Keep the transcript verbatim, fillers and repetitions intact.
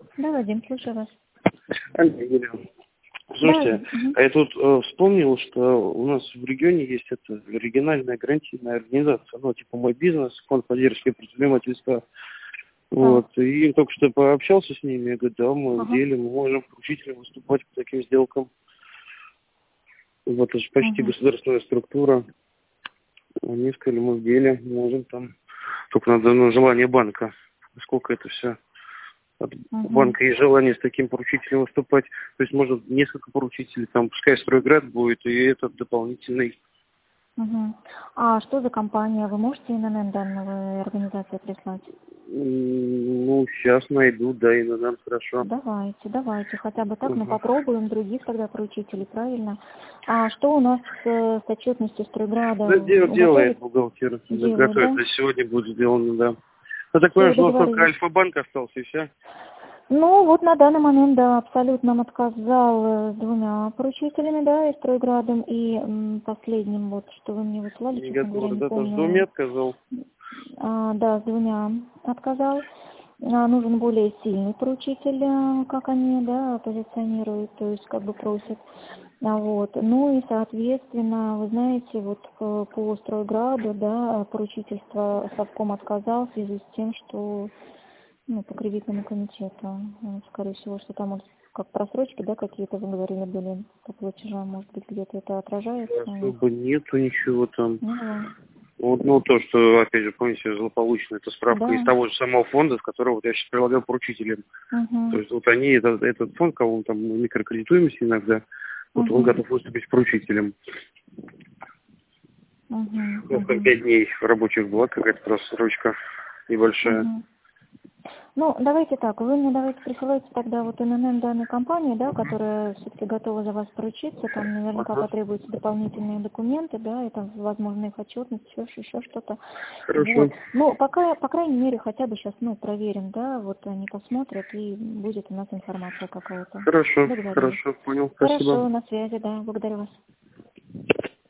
Да, Вадим, слушаю вас. Алло, Юлия. Слушайте, Да. Угу. а я тут э, вспомнил, что у нас в регионе есть эта региональная гарантийная организация, ну, типа «Мой бизнес», фонд поддержки предпринимательства. Вот, и только что пообщался с ними, я говорю, да, мы в Ага. деле, мы можем поручительно выступать по таким сделкам. Вот, это же почти Угу. государственная структура. Они сказали, мы в деле, можем там. Только надо на желание банка. Сколько это все. От Угу. банка есть желание с таким поручителем выступать. То есть можно несколько поручителей, там, пускай «Стройград» будет, и этот дополнительный. Угу. А что за компания? Вы можете эн эн эн данного организации прислать? М, Ну, сейчас найду, да, и на нам хорошо. Давайте, давайте. Хотя бы так мы Ага. попробуем других тогда поручителей, правильно? А что у нас с, с отчетностью Стройграда? Да, дел- делает Готовит? бухгалтер. Да, Делает, да? готовит, да, сегодня будет сделано, да. Я так понимаю, Все, что у нас только договорились. Альфа-банк остался, и все? Ну, вот на данный момент, да, абсолютно нам отказал э, с двумя поручителями, да, и Стройградом, и м, последним, вот, что вы мне высылали, Не честно говоря, готово, не да, тоже с двумя помню. отказал. А, да, с двумя отказал. А, нужен более сильный поручитель, э, как они, да, позиционируют, то есть как бы просят. А, вот. Ну и, соответственно, вы знаете, вот по, по Стройграду, да, поручительство совком отказал в связи с тем, что ну, по кредитному комитету. Ну, скорее всего, что там вот как просрочки, да, какие-то вы говорили были по платежам, может быть, где-то это отражается у них? Особо нету ничего там. Не было. Вот, ну, то, что, опять же, помните, злополучно, это справка из Да. того же самого фонда, с которого вот я сейчас прилагаю поручителям. То Угу. есть вот они, этот, этот фонд, кого он там микрокредитуемость иногда, вот он Угу. готов выступить поручителем. Угу. У нас там Угу. пять дней рабочих была какая-то просрочка небольшая. Угу. Ну, давайте так, вы мне давайте присылайте тогда вот эн эн эн данной компании, да, которая все-таки готова за вас поручиться, там наверняка Ага. потребуются дополнительные документы, да, это, возможно, их отчетность, еще, еще что-то. Хорошо. Вот. Ну, пока, по крайней мере, хотя бы сейчас, ну, проверим, да, вот они посмотрят, и будет у нас информация какая-то. Хорошо, Договорились. хорошо, понял, спасибо. Хорошо, на связи, да, благодарю вас.